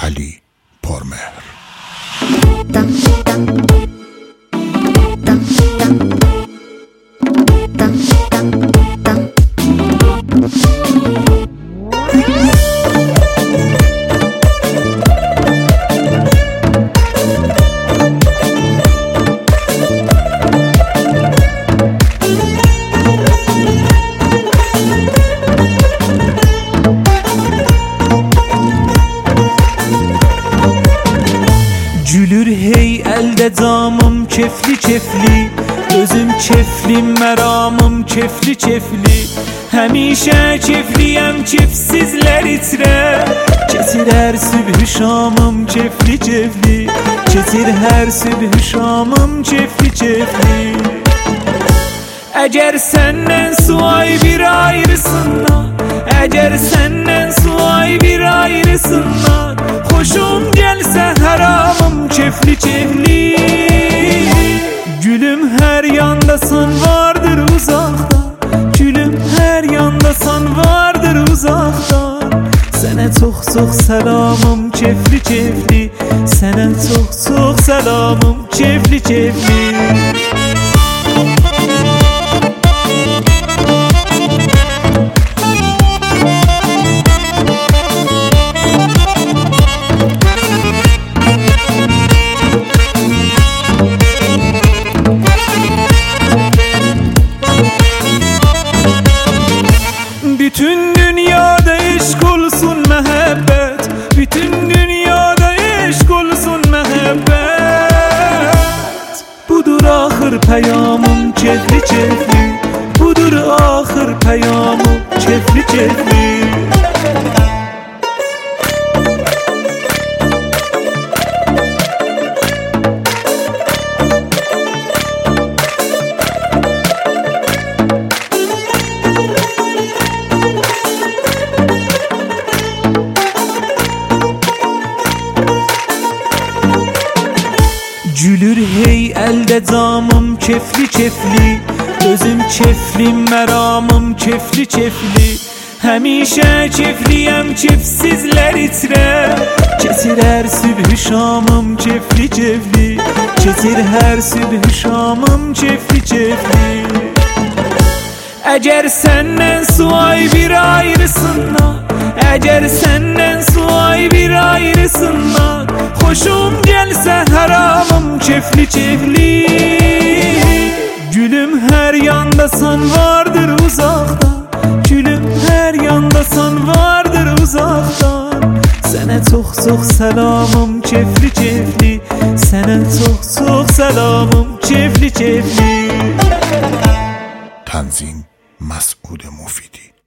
علی پرمهر. Gülür hey elde damım kefli kefli, özüm keflim məramım kefli kefli. Həmişə kefliyəm kefsizlər itirə, keçir hər sübh şamım kefli kefli, keçir hər sübh şamım kefli kefli. Əgər səndən suay bir ayrısınlar, əgər səndən suay bir ayrısınlar, xoşum gəlsə haramım kefli kefli. Gülüm hər yandasan vardır uzaqda, gülüm hər yandasan vardır uzaqdan. Sənə çox-çox səlamım kefli kefli, sənə çox-çox səlamım kefli kefli. Bütün dünyada eşk olsun mehabbet, bütün dünyada eşk olsun mehabbet. Budur ahır peyamım kefli kefli, budur ahır peyamım kefli kefli. Gülür hey elde damım kefli kefli, özüm keflim məramım kefli kefli. Həmişə kefliyəm kefsizlər itirə, keçir hər sübh şamım kefli kefli, keçir hər sübh şamım kefli kefli. Əgər səndən suay bir ayrısınlar, əgər səndən suay bir ayrısınlar, xoşum gəlsə haramım kefli kefli. Gülüm hər yandasan vardır uzaqda, gülüm hər yandasan vardır uzaqdan. Sənə çox-çox səlamım kefli kefli, sənə çox-çox səlamım kefli kefli. تنظیم مسعود مفیدی.